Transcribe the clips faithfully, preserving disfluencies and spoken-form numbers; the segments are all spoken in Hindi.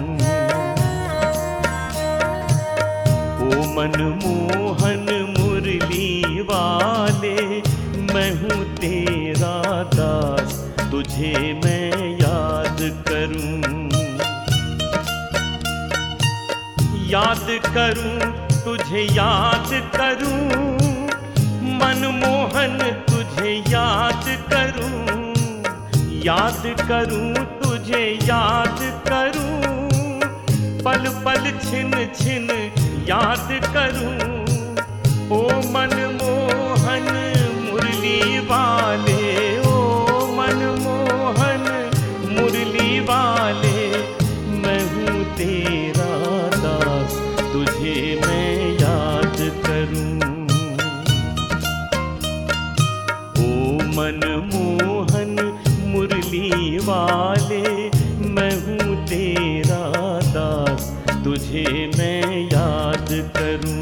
ओ मनमोहन मुरली वाले, मैं हूँ तेरा दास, तुझे मैं याद करूं। याद करूं तुझे याद करूं, मनमोहन तुझे याद करूं। याद करूं तुझे याद करूं, पल पल छिन छिन याद करूं। ओ मनमोहन मुरली वाले, ओ मनमोहन मुरली वाले, मैं हूँ तेरा दास, तुझे मैं याद करूं। ओ मनमोहन मुरली वाले, मैं हूँ तेरा दास, तुझे मैं याद करूं।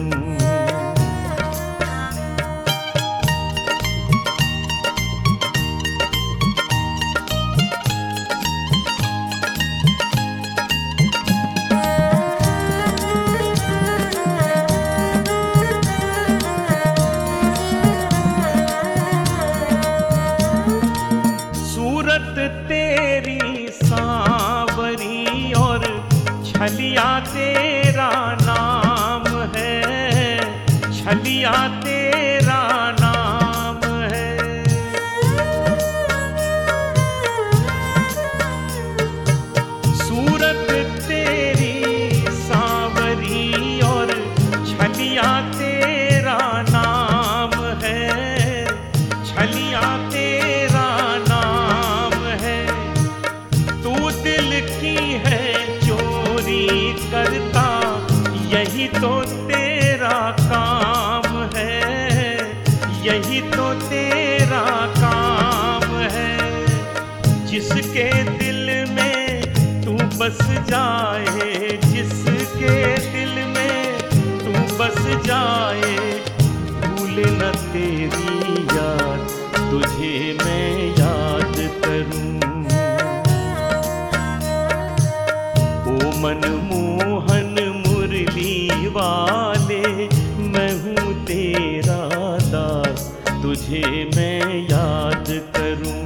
तेरी सांवरी और छलिया तेरा नाम है, छलिया तेरा नाम है। सूरत तेरी सांवरी और छलिया तेरा नाम है, छलिया तेरा करता, यही तो तेरा काम है, यही तो तेरा काम है। जिसके दिल में तू बस जाए, जिसके दिल में तू बस जाए, भूले न तेरी याद, तुझे मैं याद करूं। ओ मनमोहन मुरली वाले, मैं हूँ तेरा दास, तुझे मैं याद करूं।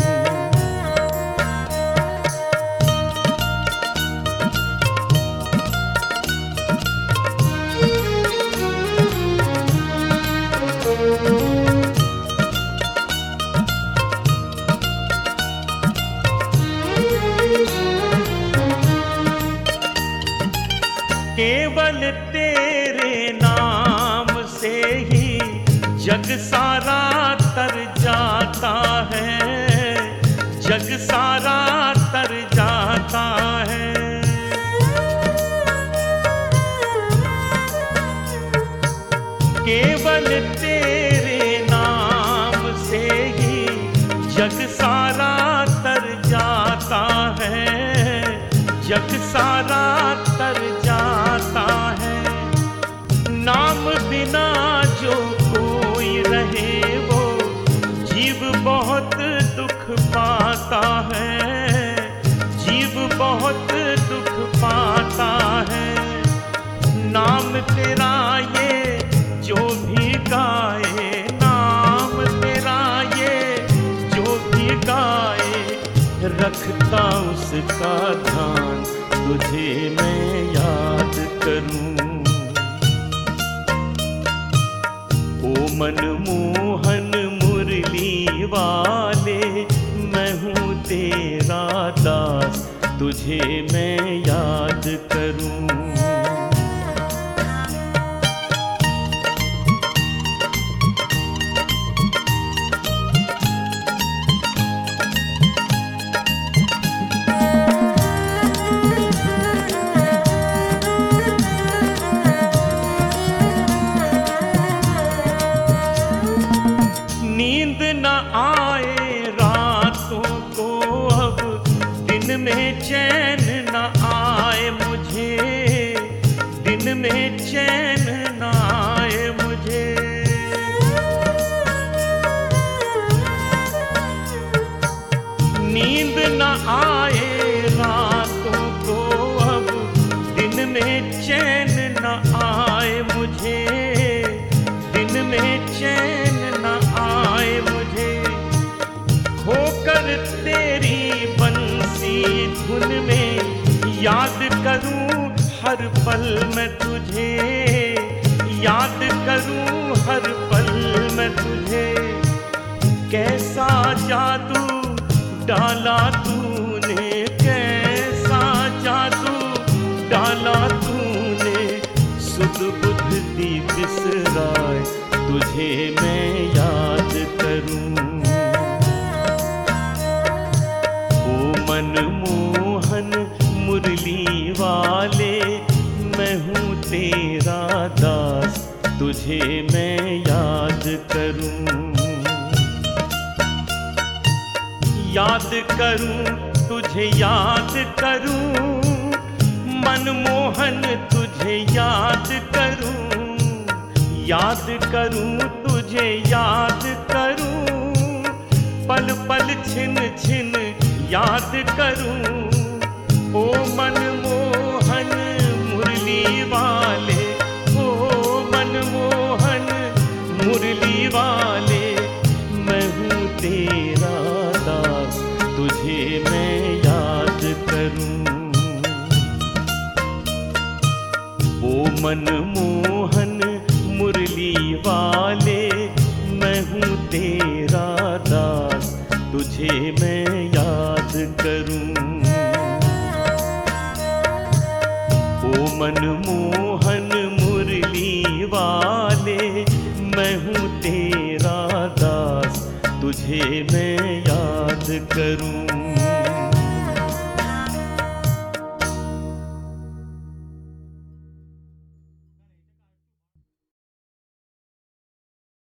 केवल तेरे नाम से ही जग सारा तर जाता है, जग सारा तर जाता है। केवल तेरे नाम से ही जग सारा तर जाता है, जग सारा तर जाता है। नाम बिना जो कोई रहे, वो जीव बहुत दुख पाता है, जीव बहुत दुख पाता है। नाम तेरा ये जो भी गाए, नाम तेरा ये जो भी गाए, रखता उसका ध्यान, तुझे मैं याद करूं। ओ मनमोहन मुरली वाले, मैं हूँ तेरा दास, तुझे मैं याद करूं। नींद न आए रातों को अब, दिन में चैन न आए मुझे, करूं हर पल मैं तुझे, याद करूं हर पल मैं तुझे। कैसा जादू डाला तूने, कैसा जादू डाला तूने, सुध बुध दी बिसराए तुझे मैं याद करूं। ओ मनमोहन मुरली वाले, मैं हूँ तेरा दास, तुझे मैं याद करूं। याद करूं तुझे याद करूं, मनमोहन तुझे याद करूं। याद करूं तुझे याद करूं, पल पल छिन छिन याद करूं। ओ मनमोहन मुरली वाले, ओ मनमोहन मुरली वाले, मैं हूँ तेरा दास, तुझे मैं याद करूं। ओ मनमोहन मुरली वाले, मैं हूँ तेरा दास, तुझे मैं याद करूं। ओ मनमोहन मुरली वाले, मैं हूँ तेरा दास, तुझे मैं याद करूं।